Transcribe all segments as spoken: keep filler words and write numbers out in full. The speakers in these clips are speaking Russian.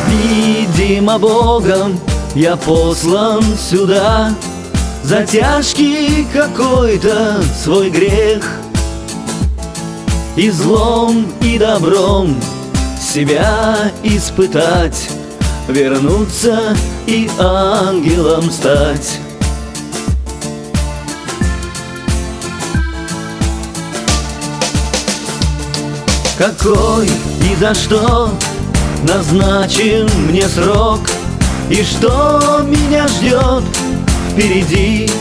Видимо, Богом я послан сюда за тяжкий какой-то свой грех, и злом, и добром себя испытать, вернуться и ангелом стать. Какой и за что назначен мне срок, и что меня ждет впереди?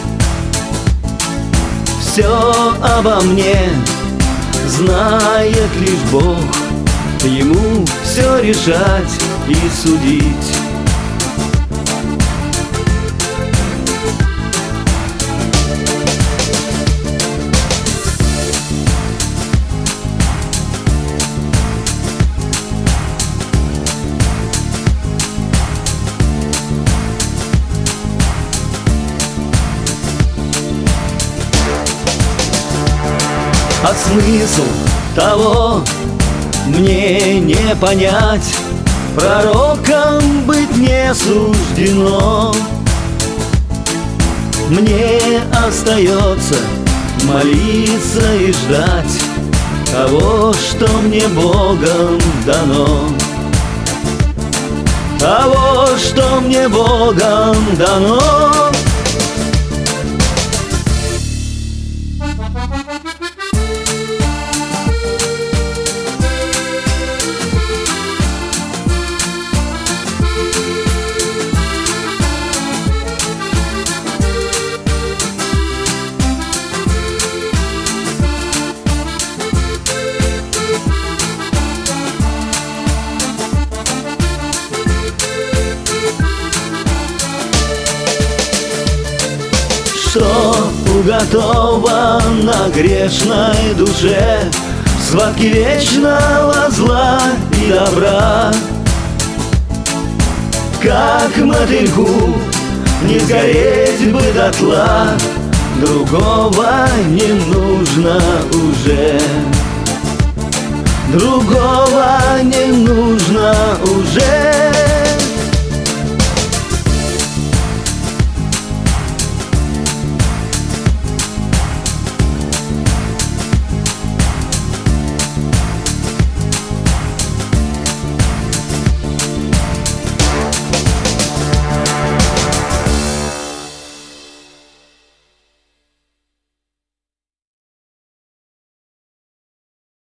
Все обо мне знает лишь Бог, Ему все решать и судить. А смысл того мне не понять, пророком быть не суждено. Мне остается молиться и ждать того, что мне Богом дано. Того, что мне Богом дано. Что уготовано грешной душе в схватке вечного зла и добра? Как мотыльку не сгореть бы дотла, другого не нужно уже, другого не нужно